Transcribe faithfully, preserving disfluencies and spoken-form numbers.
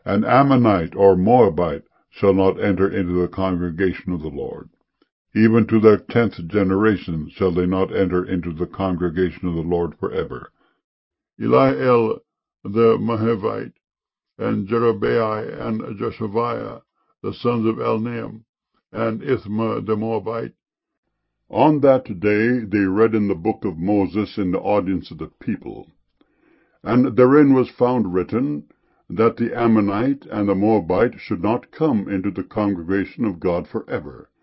An Ammonite or Moabite shall not enter into the congregation of the Lord. Even to their tenth generation shall they not enter into the congregation of the Lord forever. Eliel the Mahevite, and Jerubbaal and Joshaviah, the sons of Elnaam, and Ithma the Moabite. On that day they read in the book of Moses in the audience of the people. And therein was found written, that the Ammonite and the Moabite should not come into the congregation of God forever,